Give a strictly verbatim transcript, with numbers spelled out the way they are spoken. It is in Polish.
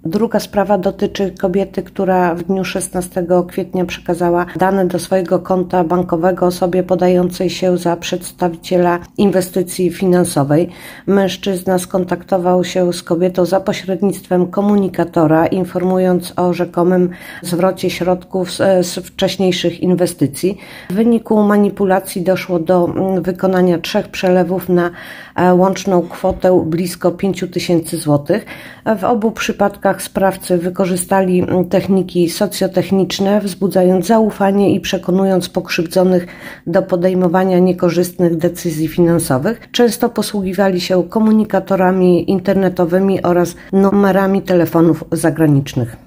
Druga sprawa dotyczy kobiety, która w dniu szesnastego kwietnia przekazała dane do swojego konta bankowego osobie podającej się za przedstawiciela inwestycji finansowej. Mężczyzna skontaktował się z kobietą za pośrednictwem komunikatora, informując o rzekomym zwrocie środków z, z wcześniejszych inwestycji. W wyniku manipulacji doszło do wykonania trzech przelewów na łączną kwotę blisko pięć tysięcy złotych. W obu przypadkach sprawcy wykorzystali techniki socjotechniczne, wzbudzając zaufanie i przekonując pokrzywdzonych do podejmowania niekorzystnych decyzji finansowych. Często posługiwali się komunikatorami internetowymi oraz numerami telefonów zagranicznych.